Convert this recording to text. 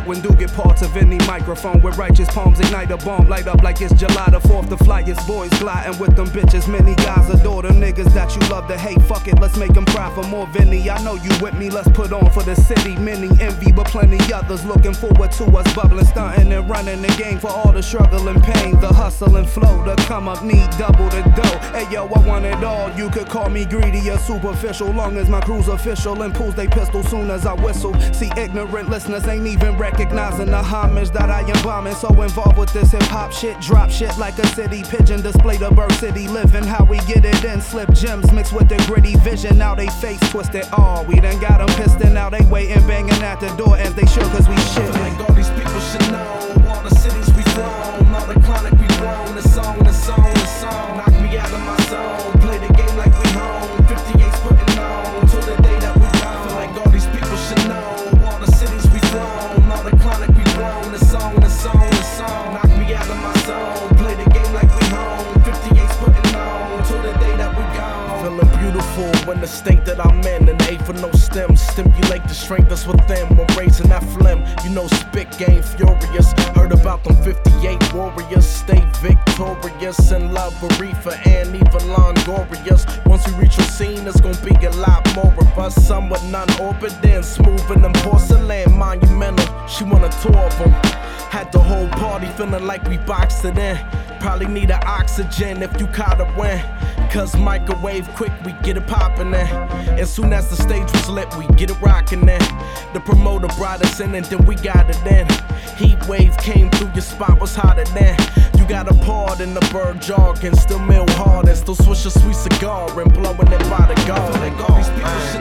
when do get parts of any microphone. With righteous palms ignite a bomb, light up like it's July the 4th. The flyest boys gliding with them bitches. Many guys adore them niggas that you love to hate. Fuck it, let's make them cry for more Vinny. I know you with me, let's put on for the city. Many envy, but plenty others looking forward to us bubbling, stunting and running the game for all the struggle and pain. The hustle and flow, the come up need double the dough. Hey yo, I want it all. You could call me greedy or superficial, long as my crew's official and pulls they pistol soon as I whistle. See, ignorant listeners ain't even recognizing the homage that I am bombing. So involved with this hip hop shit, drop shit like a city pigeon. Display the bird city living, how we get it in. Slip gems mixed with the gritty vision. Now they face twisted. Oh, we done got them pissed and now they waiting, banging at the door as they should, cause we shit. Like all these people should know, all the cities we flown, all the chronic we grown. The song, the song, the song, knock me out of my zone. Play the game like we home, 58's putting on till the day that we gone. Like all these people should know, all the cities we flown, all the chronic we grown. The song, the song, the song, knock me out of my zone. Play the game like we home, 58's putting on till the day that we gone. Feeling beautiful in the state that I'm in, an A for no stems. Stimulate the strength that's within when raising that phlegm. You know, spit game furious. Heard about them 58 warriors. Stay victorious in love with Reefer and even Longorious. Once we reach your scene, there's gonna be a lot more of us. Some with none orbiting, smooth in them porcelain, monumental. She want a tour of them. Had the whole party feeling like we boxed it in. Probably need an oxygen if you caught a win. Cause microwave quick, we get it poppin' in. As soon as the stage was lit, we get it rockin' in. The promoter brought us in and then we got it in. Heat wave came through, your spot was hotter than. You got a part in the bird jogging, still mill hard and still swish a sweet cigar and blowing it by the guard. Like all these people